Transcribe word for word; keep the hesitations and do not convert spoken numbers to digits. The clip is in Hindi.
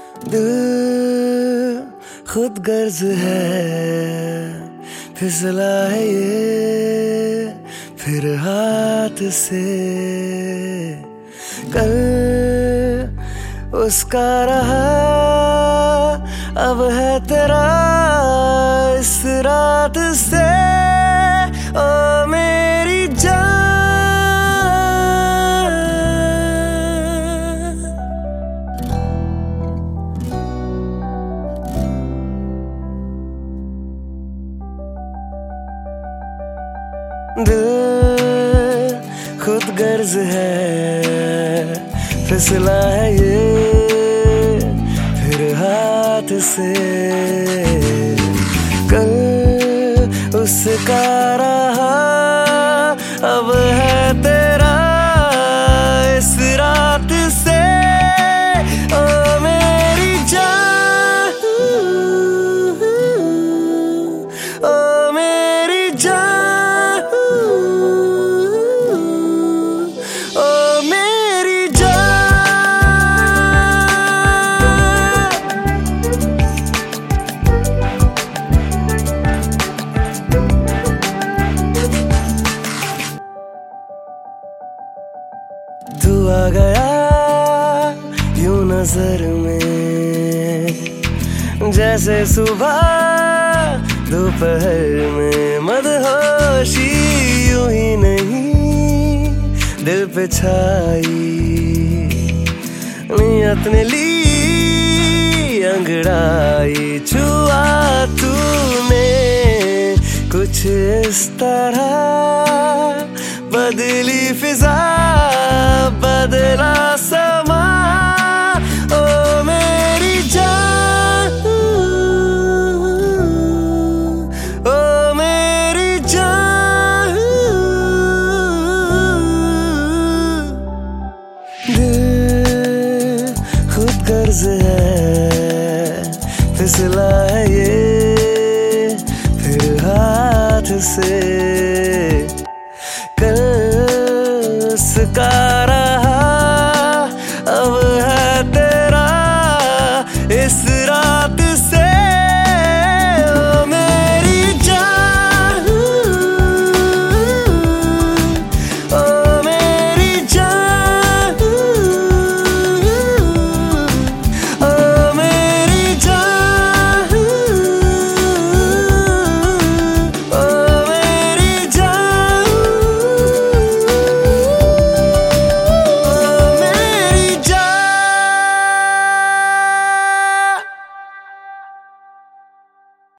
दिल खुद गर्ज है, फिसला है ये फिर हाथ से। कल उसका रहा अब है तेरा इस रात से। ओ मेरी जान, दिल खुद गर्ज है, फिसला है ये फिर हाथ से। कल उसका रहा अब है तेरा इस रात से। ओ मेरी जान, ओ मेरी जान, ओ मेरी तू आ गया यूं नजर में, जैसे सुबह दोपहर में। मदहोशी यूं ही नहीं दिल पे छाई, नियत ने ली अंगड़ाई। छुआ तूने कुछ इस तरह, बदली फिजा बदला समा। ओ मेरी जान, ओ मेरी जान, दिल खुद गर्ज है, फिसला है ये फिर हाथ से।